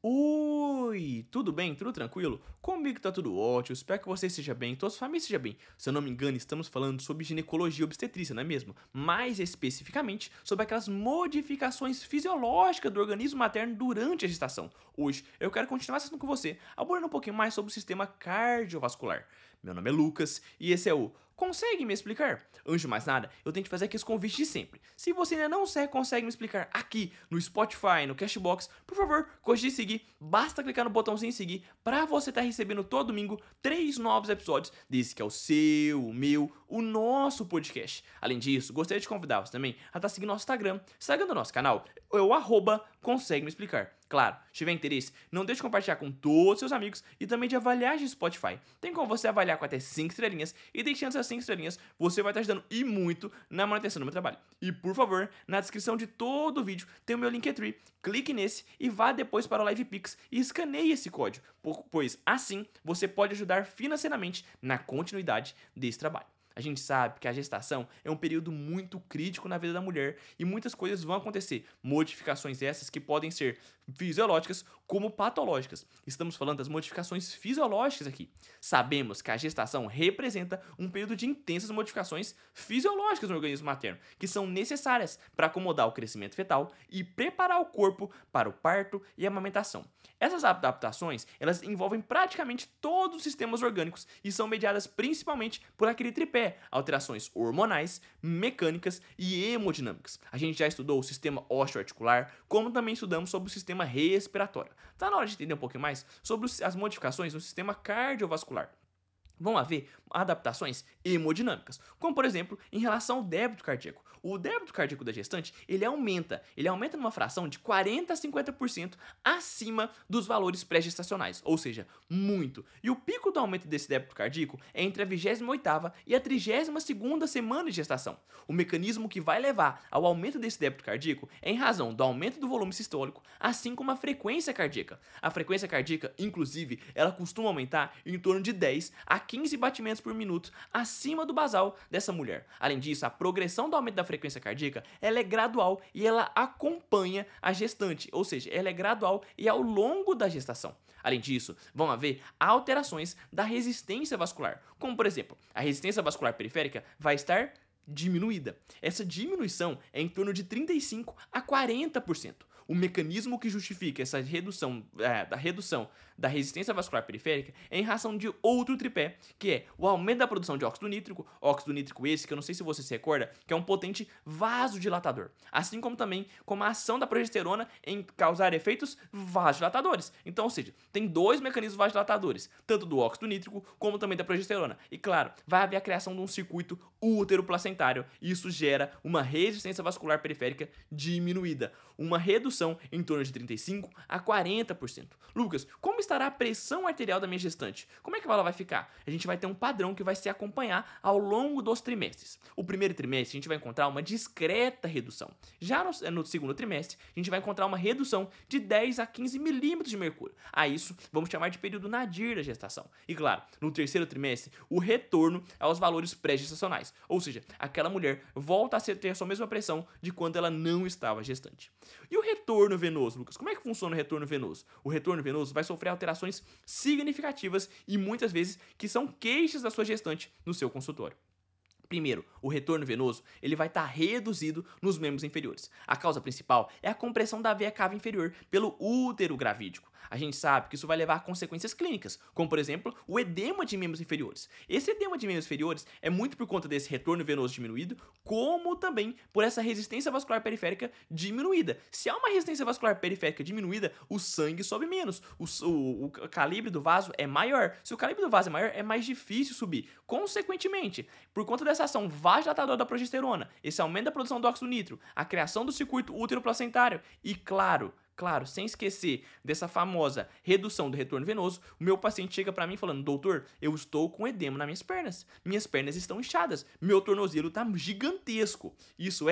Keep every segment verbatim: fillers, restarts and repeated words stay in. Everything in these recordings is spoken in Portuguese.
Oi, tudo bem? Tudo tranquilo? Comigo tá tudo ótimo, espero que você esteja bem, toda sua família esteja bem. Se eu não me engano, estamos falando sobre ginecologia e obstetrícia, não é mesmo? Mais especificamente sobre aquelas modificações fisiológicas do organismo materno durante a gestação. Hoje eu quero continuar esse assunto com você, abordando um pouquinho mais sobre o sistema cardiovascular. Meu nome é Lucas e esse é o Consegue me explicar? Antes de mais nada, eu tenho que fazer aqui os convites de sempre. Se você ainda não se- consegue me explicar aqui no Spotify, no Cashbox, por favor, cogite seguir. Basta clicar no botãozinho seguir para você estar recebendo todo domingo três novos episódios desse que é o seu, o meu, o nosso podcast. Além disso, gostaria de convidar você também a estar seguindo nosso Instagram. Instagram do nosso canal é o arroba Consegue me explicar. Claro, se tiver interesse, não deixe de compartilhar com todos os seus amigos e também de avaliar de Spotify. Tem como você avaliar com até cinco estrelinhas e deixando essas cinco estrelinhas, você vai estar ajudando e muito na manutenção do meu trabalho. E por favor, na descrição de todo o vídeo tem o meu Linktree. Clique nesse e vá depois para o LivePix e escaneie esse código, pois assim você pode ajudar financeiramente na continuidade desse trabalho. A gente sabe que a gestação é um período muito crítico na vida da mulher e muitas coisas vão acontecer, modificações essas que podem ser fisiológicas como patológicas. Estamos falando das modificações fisiológicas aqui. Sabemos que a gestação representa um período de intensas modificações fisiológicas no organismo materno, que são necessárias para acomodar o crescimento fetal e preparar o corpo para o parto e a amamentação. Essas adaptações, elas envolvem praticamente todos os sistemas orgânicos e são mediadas principalmente por aquele tripé: alterações hormonais, mecânicas e hemodinâmicas. A gente já estudou o sistema osteoarticular, como também estudamos sobre o sistema respiratório. Tá na hora de entender um pouquinho mais sobre as modificações no sistema cardiovascular. Vão haver adaptações hemodinâmicas, como por exemplo em relação ao débito cardíaco. O débito cardíaco da gestante, ele aumenta, ele aumenta numa fração de quarenta a cinquenta por cento acima dos valores pré-gestacionais, ou seja, muito. E o pico do aumento desse débito cardíaco é entre a vigésima oitava e a trigésima segunda semana de gestação. O mecanismo que vai levar ao aumento desse débito cardíaco é em razão do aumento do volume sistólico, assim como a frequência cardíaca. A frequência cardíaca, inclusive, ela costuma aumentar em torno de dez a quinze batimentos por minuto acima do basal dessa mulher. Além disso, a progressão do aumento da frequência cardíaca ela é gradual e ela acompanha a gestante, ou seja, ela é gradual e ao longo da gestação. Além disso, vão haver alterações da resistência vascular, como por exemplo, a resistência vascular periférica vai estar diminuída. Essa diminuição é em torno de trinta e cinco a quarenta por cento. O mecanismo que justifica essa redução, é, da redução da resistência vascular periférica é em razão de outro tripé, que é o aumento da produção de óxido nítrico, óxido nítrico esse que eu não sei se você se recorda, que é um potente vasodilatador, assim como também como a ação da progesterona em causar efeitos vasodilatadores. Então, ou seja, tem dois mecanismos vasodilatadores, tanto do óxido nítrico como também da progesterona. E claro, vai haver a criação de um circuito útero-placentário e isso gera uma resistência vascular periférica diminuída, uma redução em torno de trinta e cinco a quarenta por cento. Lucas, como estará a pressão arterial da minha gestante? Como é que ela vai ficar? A gente vai ter um padrão que vai se acompanhar ao longo dos trimestres. O primeiro trimestre a gente vai encontrar uma discreta redução. Já no, no segundo trimestre a gente vai encontrar uma redução de dez a quinze milímetros de mercúrio. A isso vamos chamar de período nadir da gestação. E claro, no terceiro trimestre o retorno aos valores pré-gestacionais. Ou seja, aquela mulher volta a ter a sua mesma pressão de quando ela não estava gestante. E o retorno venoso, Lucas? Como é que funciona o retorno venoso? O retorno venoso vai sofrer alterações significativas e muitas vezes que são queixas da sua gestante no seu consultório. Primeiro, o retorno venoso ele vai estar reduzido nos membros inferiores. A causa principal é a compressão da veia cava inferior pelo útero gravídico. A gente sabe que isso vai levar a consequências clínicas, como por exemplo o edema de membros inferiores. Esse edema de membros inferiores é muito por conta desse retorno venoso diminuído, como também por essa resistência vascular periférica diminuída. Se há uma resistência vascular periférica diminuída, o sangue sobe menos, o, o, o calibre do vaso é maior. Se o calibre do vaso é maior, é mais difícil subir. Consequentemente, por conta dessa ação vasodilatadora da progesterona, esse aumento da produção do óxido nítrico, a criação do circuito útero-placentário e, claro, Claro, sem esquecer dessa famosa redução do retorno venoso, o meu paciente chega para mim falando: doutor, eu estou com edema nas minhas pernas, minhas pernas estão inchadas, meu tornozelo está gigantesco. Isso é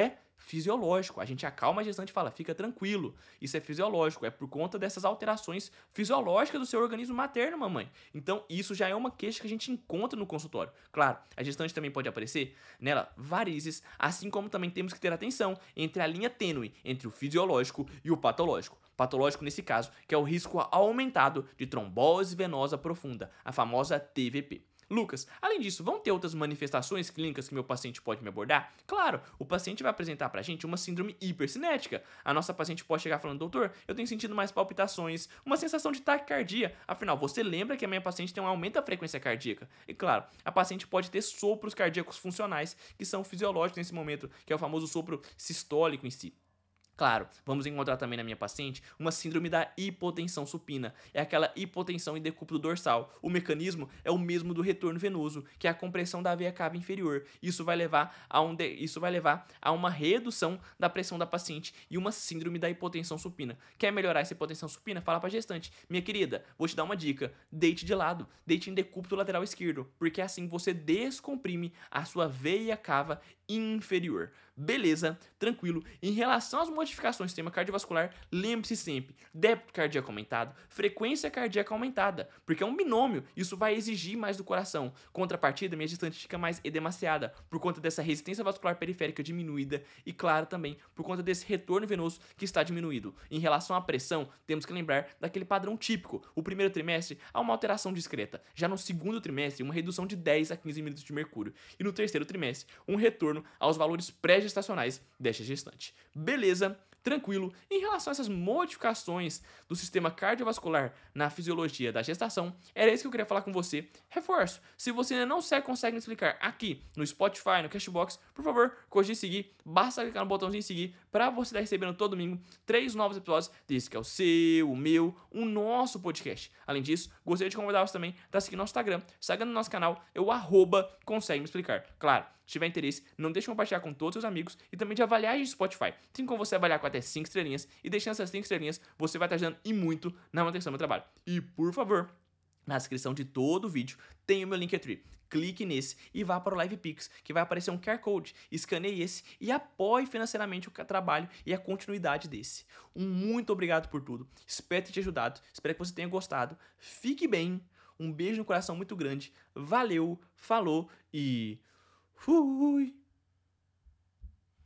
fisiológico. A gente acalma a gestante e fala, fica tranquilo, isso é fisiológico, é por conta dessas alterações fisiológicas do seu organismo materno, mamãe. Então, isso já é uma queixa que a gente encontra no consultório. Claro, a gestante também pode aparecer nela varizes, assim como também temos que ter atenção entre a linha tênue entre o fisiológico e o patológico. Patológico nesse caso, que é o risco aumentado de trombose venosa profunda, a famosa T V P. Lucas, além disso, vão ter outras manifestações clínicas que meu paciente pode me abordar? Claro, o paciente vai apresentar pra gente uma síndrome hipercinética. A nossa paciente pode chegar falando, doutor, eu tenho sentido mais palpitações, uma sensação de taquicardia. Afinal, você lembra que a minha paciente tem um aumento da frequência cardíaca. E claro, a paciente pode ter sopros cardíacos funcionais, que são fisiológicos nesse momento, que é o famoso sopro sistólico em si. Claro, vamos encontrar também na minha paciente uma síndrome da hipotensão supina. É aquela hipotensão em decúbito dorsal. O mecanismo é o mesmo do retorno venoso, que é a compressão da veia cava inferior. Isso vai levar a, um de... Isso vai levar a uma redução da pressão da paciente e uma síndrome da hipotensão supina. Quer melhorar essa hipotensão supina? Fala pra gestante. Minha querida, vou te dar uma dica. Deite de lado, deite em decúbito lateral esquerdo, porque assim você descomprime a sua veia cava inferior. Beleza, tranquilo. Em relação às modificações do sistema cardiovascular, lembre-se sempre, débito cardíaco aumentado, frequência cardíaca aumentada, porque é um binômio, isso vai exigir mais do coração. Contrapartida, minha gestante fica mais edemaciada, por conta dessa resistência vascular periférica diminuída e, claro, também por conta desse retorno venoso que está diminuído. Em relação à pressão, temos que lembrar daquele padrão típico. O primeiro trimestre, há uma alteração discreta. Já no segundo trimestre, uma redução de dez a quinze milímetros de mercúrio. E no terceiro trimestre, um retorno aos valores pré-gestacionais desta gestante. Beleza? Tranquilo. Em relação a essas modificações do sistema cardiovascular na fisiologia da gestação, era isso que eu queria falar com você. Reforço, se você ainda não consegue me explicar aqui no Spotify, no Cashbox, por favor, cogite seguir, basta clicar no botãozinho seguir para você estar recebendo todo domingo três novos episódios desse que é o seu, o meu, o nosso podcast. Além disso, gostaria de convidar você também para seguir nosso Instagram, seguindo no nosso canal, é o arroba consegue me explicar. Claro, se tiver interesse, não deixe de compartilhar com todos os seus amigos e também de avaliar no Spotify. Tem como você avaliar com até cinco estrelinhas e deixando essas cinco estrelinhas, você vai estar ajudando e muito na manutenção do meu trabalho. E por favor, na descrição de todo o vídeo tem o meu Linktree. Clique nesse e vá para o LivePix, que vai aparecer um Q R Code. Escaneie esse e apoie financeiramente o trabalho e a continuidade desse. Um muito obrigado por tudo. Espero ter te ajudado. Espero que você tenha gostado. Fique bem. Um beijo no coração muito grande. Valeu, falou e fui!